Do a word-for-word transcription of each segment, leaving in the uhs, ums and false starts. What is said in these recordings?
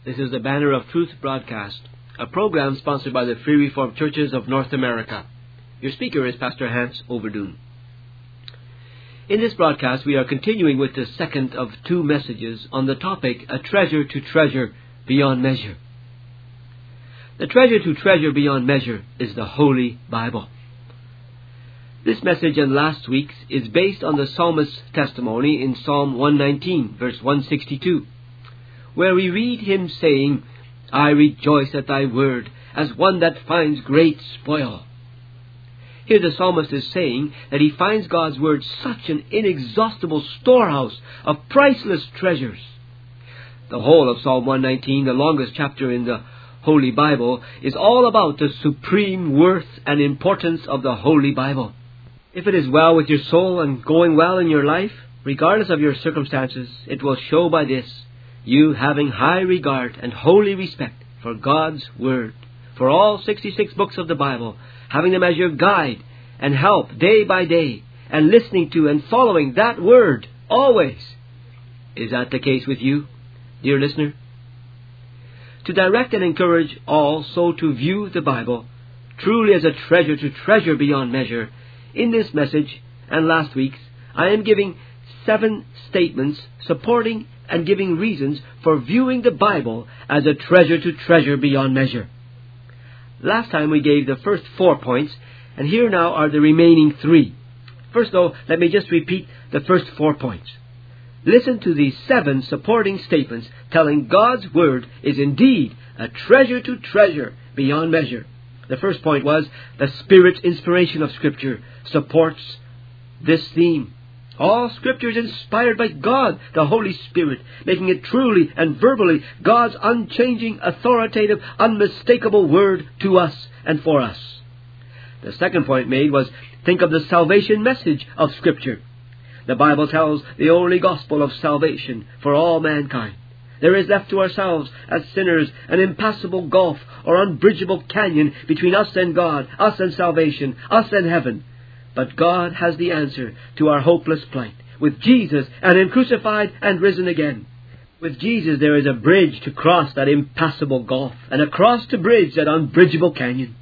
This is the Banner of Truth broadcast, a program sponsored by the Free Reformed Churches of North America. Your speaker is Pastor Hans Overdoen. In this broadcast, we are continuing with the second of two messages on the topic, A Treasure to Treasure Beyond Measure. The treasure to treasure beyond measure is the Holy Bible. This message and last week's is based on the psalmist's testimony in Psalm one nineteen, verse one sixty-two, where we read him saying, I rejoice at thy word, as one that finds great spoil. Here the psalmist is saying that he finds God's word such an inexhaustible storehouse of priceless treasures. The whole of Psalm one nineteen, the longest chapter in the Holy Bible, is all about the supreme worth and importance of the Holy Bible. If it is well with your soul and going well in your life, regardless of your circumstances, it will show by this, you having high regard and holy respect for God's Word, for all sixty-six books of the Bible, having them as your guide and help day by day, and listening to and following that Word always. Is that the case with you, dear listener? To direct and encourage all so to view the Bible truly as a treasure to treasure beyond measure, in this message and last week's, I am giving seven statements supporting and giving reasons for viewing the Bible as a treasure to treasure beyond measure. Last time we gave the first four points, and here now are the remaining three. First, though, let me just repeat the first four points. Listen to these seven supporting statements telling God's Word is indeed a treasure to treasure beyond measure. The first point was the Spirit's inspiration of Scripture supports this theme. All Scripture is inspired by God, the Holy Spirit, making it truly and verbally God's unchanging, authoritative, unmistakable Word to us and for us. The second point made was, think of the salvation message of Scripture. The Bible tells the only gospel of salvation for all mankind. There is left to ourselves as sinners an impassable gulf or unbridgeable canyon between us and God, us and salvation, us and heaven. But God has the answer to our hopeless plight. With Jesus and Him crucified and risen again. With Jesus there is a bridge to cross that impassable gulf, and across to bridge that unbridgeable canyon.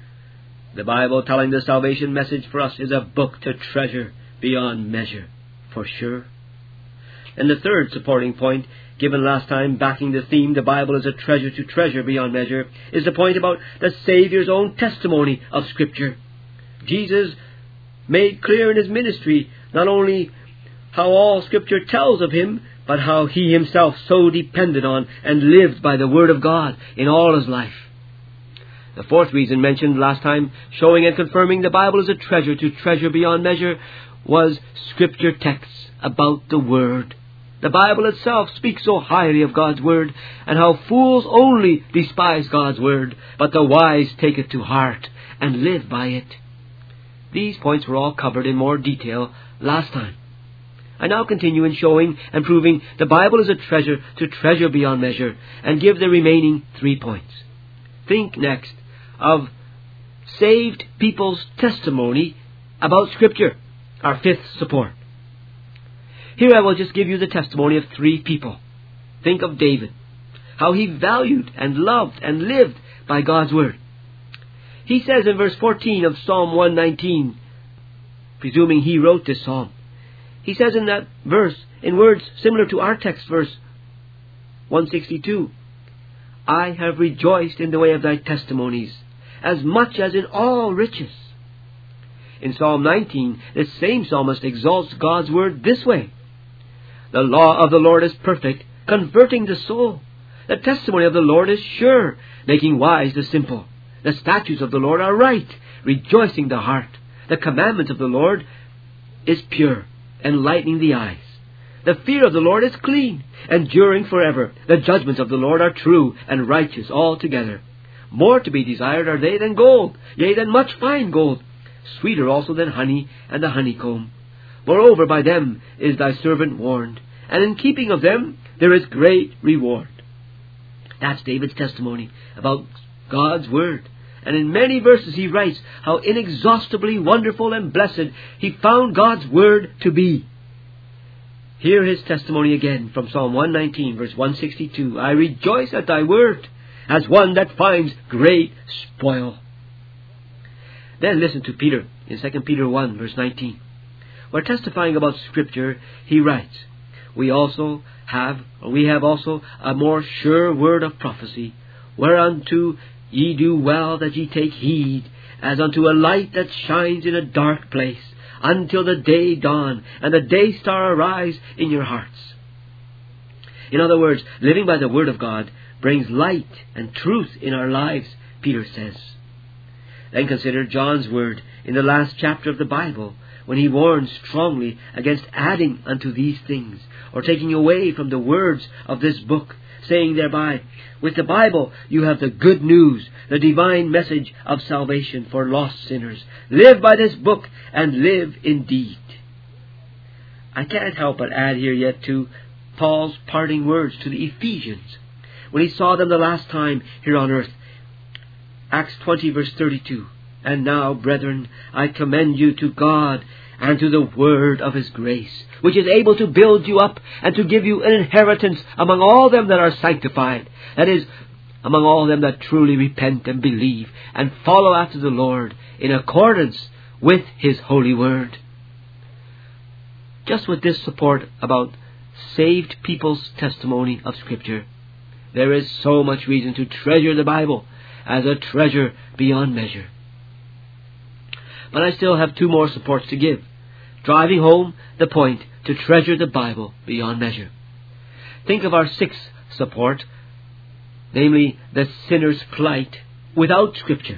The Bible telling the salvation message for us is a book to treasure beyond measure, for sure. And the third supporting point, given last time, backing the theme, the Bible is a treasure to treasure beyond measure, is the point about the Saviour's own testimony of Scripture. Jesus made clear in His ministry not only how all Scripture tells of Him, but how He Himself so depended on and lived by the Word of God in all His life. The fourth reason mentioned last time, showing and confirming the Bible is a treasure to treasure beyond measure, was Scripture texts about the Word. The Bible itself speaks so highly of God's Word, and how fools only despise God's Word, but the wise take it to heart and live by it. These points were all covered in more detail last time. I now continue in showing and proving the Bible is a treasure to treasure beyond measure, and give the remaining three points. Think next of saved people's testimony about Scripture, our fifth support. Here I will just give you the testimony of three people. Think of David, how he valued and loved and lived by God's Word. He says in verse fourteen of Psalm one nineteen, presuming he wrote this psalm, he says in that verse, in words similar to our text verse one sixty-two, I have rejoiced in the way of thy testimonies, as much as in all riches. In Psalm nineteen, this same psalmist exalts God's Word this way. The law of the Lord is perfect, converting the soul. The testimony of the Lord is sure, making wise the simple. The statutes of the Lord are right, rejoicing the heart. The commandment of the Lord is pure, enlightening the eyes. The fear of the Lord is clean, enduring forever. The judgments of the Lord are true and righteous altogether. More to be desired are they than gold, yea, than much fine gold, sweeter also than honey and the honeycomb. Moreover, by them is thy servant warned, and in keeping of them there is great reward. That's David's testimony about God's Word. And in many verses he writes how inexhaustibly wonderful and blessed he found God's Word to be. Hear his testimony again from Psalm one nineteen, verse one sixty-two. I rejoice at thy word, as one that finds great spoil. Then listen to Peter in Second Peter one, verse nineteen. Where testifying about Scripture, he writes, We also have, we have also a more sure word of prophecy, whereunto ye do well that ye take heed, as unto a light that shines in a dark place, until the day dawn, and the day star arise in your hearts. In other words, living by the Word of God brings light and truth in our lives, Peter says. Then consider John's word in the last chapter of the Bible, when he warns strongly against adding unto these things, or taking away from the words of this book, saying thereby, with the Bible you have the good news, the divine message of salvation for lost sinners. Live by this book, and live indeed. I can't help but add here yet to Paul's parting words to the Ephesians, when he saw them the last time here on earth. Acts twenty, verse thirty-two. And now, brethren, I commend you to God and to the word of his grace, which is able to build you up and to give you an inheritance among all them that are sanctified, that is, among all them that truly repent and believe and follow after the Lord in accordance with his holy word. Just with this support about saved people's testimony of Scripture, there is so much reason to treasure the Bible as a treasure beyond measure. But I still have two more supports to give, driving home the point to treasure the Bible beyond measure. Think of our sixth support, namely the sinner's plight without Scripture.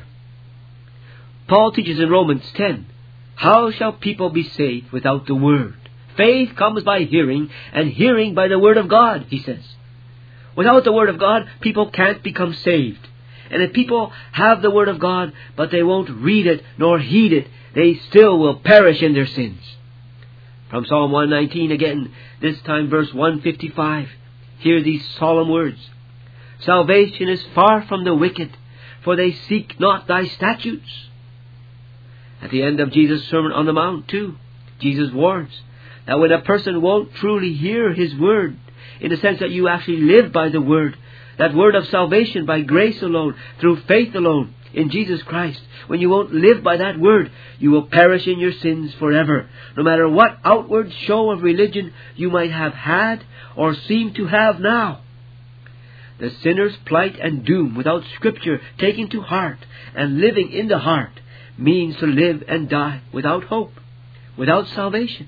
Paul teaches in Romans ten, how shall people be saved without the Word? Faith comes by hearing, and hearing by the Word of God, he says. Without the Word of God, people can't become saved. And if people have the Word of God, but they won't read it nor heed it, they still will perish in their sins. From Psalm one nineteen again, this time verse one fifty-five, hear these solemn words. Salvation is far from the wicked, for they seek not thy statutes. At the end of Jesus' Sermon on the Mount, too, Jesus warns that when a person won't truly hear his word, in the sense that you actually live by the word, that word of salvation by grace alone, through faith alone, in Jesus Christ, when you won't live by that word, you will perish in your sins forever, no matter what outward show of religion you might have had or seem to have now. The sinner's plight and doom without Scripture taken to heart and living in the heart means to live and die without hope, without salvation.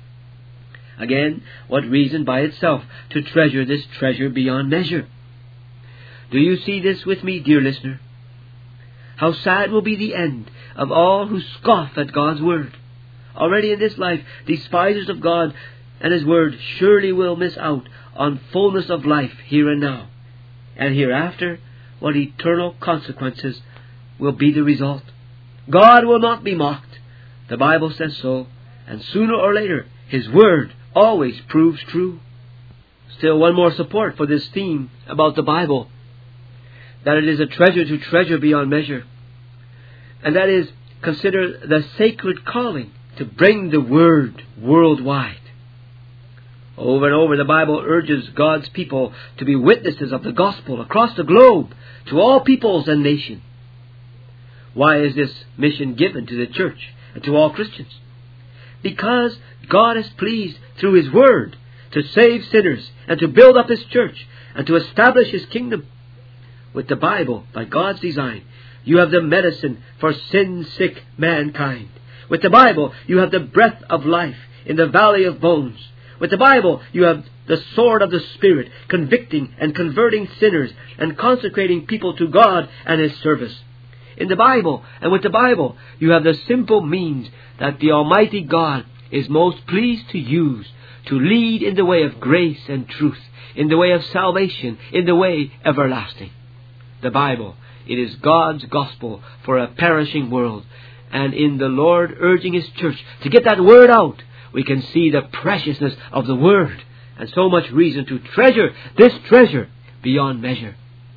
Again, what reason by itself to treasure this treasure beyond measure? Do you see this with me, dear listener? How sad will be the end of all who scoff at God's Word. Already in this life, despisers of God and His Word surely will miss out on fullness of life here and now. And hereafter, what eternal consequences will be the result. God will not be mocked. The Bible says so, and sooner or later, His Word always proves true. Still one more support for this theme about the Bible, that it is a treasure to treasure beyond measure. And that is, consider the sacred calling to bring the Word worldwide. Over and over the Bible urges God's people to be witnesses of the gospel across the globe to all peoples and nations. Why is this mission given to the church and to all Christians? Because God is pleased through His Word to save sinners and to build up His church and to establish His kingdom. With the Bible, by God's design, you have the medicine for sin-sick mankind. With the Bible, you have the breath of life in the valley of bones. With the Bible, you have the sword of the Spirit, convicting and converting sinners and consecrating people to God and His service. In the Bible, and with the Bible, you have the simple means that the Almighty God is most pleased to use to lead in the way of grace and truth, in the way of salvation, in the way everlasting. The Bible, it is God's gospel for a perishing world. And in the Lord urging His church to get that word out, we can see the preciousness of the Word, and so much reason to treasure this treasure beyond measure.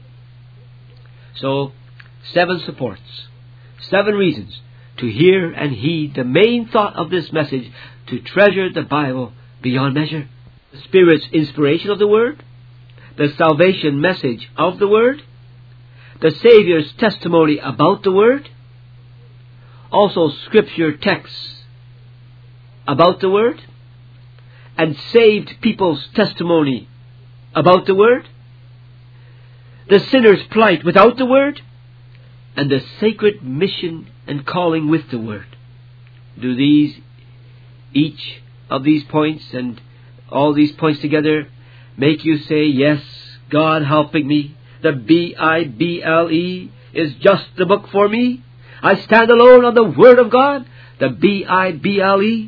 So, seven supports, seven reasons to hear and heed the main thought of this message, to treasure the Bible beyond measure. the Spirit's inspiration of the Word, the salvation message of the Word, the Savior's testimony about the Word, also Scripture texts about the Word, and saved people's testimony about the Word, the sinner's plight without the Word, and the sacred mission and calling with the Word. Do these, each of these points and all these points together, make you say, yes, God helping me, the B I B L E is just the book for me? I stand alone on the Word of God, the B I B L E.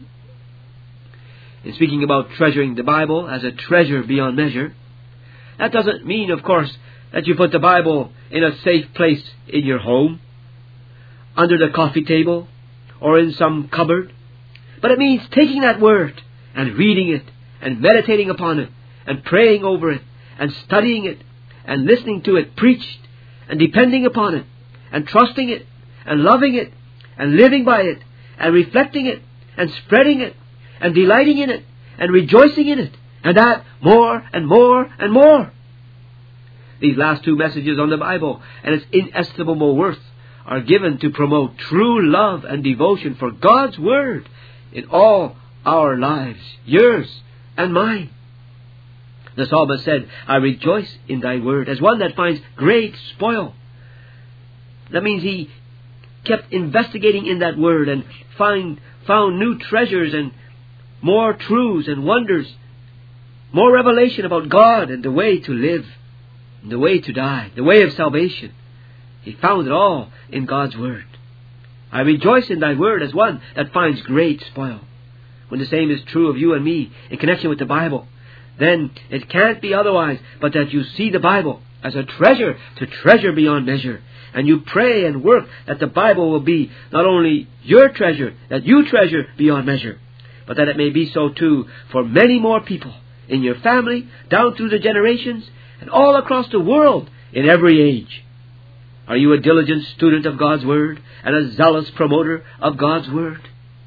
In speaking about treasuring the Bible as a treasure beyond measure, that doesn't mean, of course, that you put the Bible in a safe place in your home, under the coffee table, or in some cupboard. But it means taking that Word and reading it, and meditating upon it, and praying over it, and studying it, and listening to it preached, and depending upon it, and trusting it, and loving it, and living by it, and reflecting it, and spreading it, and delighting in it, and rejoicing in it, and that more and more and more. These last two messages on the Bible and its inestimable worth are given to promote true love and devotion for God's Word in all our lives, yours and mine. The psalmist said, I rejoice in thy word, as one that finds great spoil. That means he kept investigating in that word and find, found new treasures and more truths and wonders, more revelation about God and the way to live, and the way to die, the way of salvation. He found it all in God's Word. I rejoice in thy word as one that finds great spoil. When the same is true of you and me in connection with the Bible, then it can't be otherwise but that you see the Bible as a treasure to treasure beyond measure. And you pray and work that the Bible will be not only your treasure, that you treasure beyond measure, but that it may be so too for many more people in your family, down through the generations, and all across the world in every age. Are you a diligent student of God's Word and a zealous promoter of God's Word?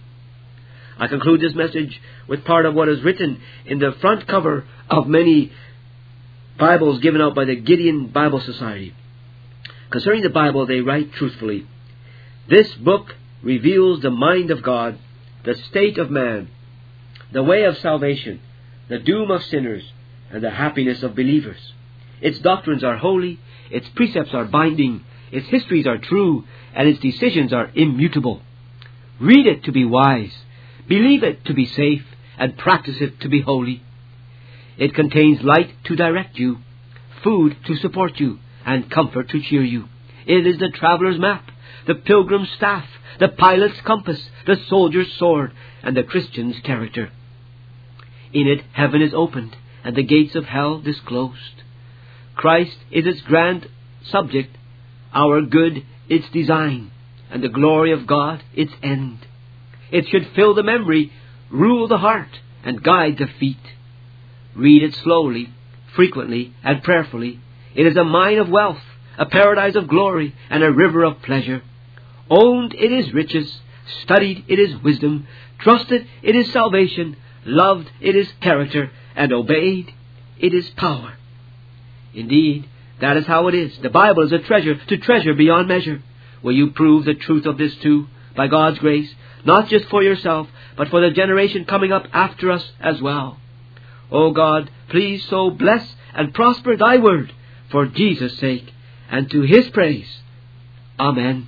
I conclude this message with part of what is written in the front cover of many Bibles given out by the Gideon Bible Society. Concerning the Bible, they write truthfully, this book reveals the mind of God, the state of man, the way of salvation, the doom of sinners, and the happiness of believers. Its doctrines are holy, its precepts are binding, its histories are true, and its decisions are immutable. Read it to be wise, believe it to be safe, and practice it to be holy. It contains light to direct you, food to support you, and comfort to cheer you. It is the traveler's map, the pilgrim's staff, the pilot's compass, the soldier's sword, and the Christian's character. In it heaven is opened, and the gates of hell disclosed. Christ is its grand subject, our good its design, and the glory of God its end. It should fill the memory, rule the heart, and guide the feet. Read it slowly, frequently, and prayerfully. It is a mine of wealth, a paradise of glory, and a river of pleasure. Owned it is riches, studied it is wisdom, trusted it is salvation, loved it is character, and obeyed it is power. Indeed, that is how it is. The Bible is a treasure to treasure beyond measure. Will you prove the truth of this too, by God's grace, not just for yourself, but for the generation coming up after us as well? O God, please so bless and prosper thy word for Jesus' sake and to his praise. Amen.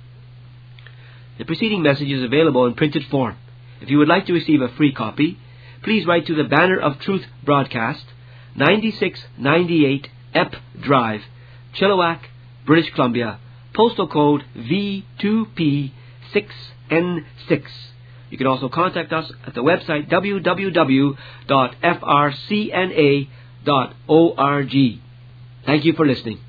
The preceding message is available in printed form. If you would like to receive a free copy, please write to the Banner of Truth Broadcast, ninety-six ninety-eight Epp Drive, Chilliwack, British Columbia, postal code V two P six N six. You can also contact us at the website w w w dot f r c n a dot org. Thank you for listening.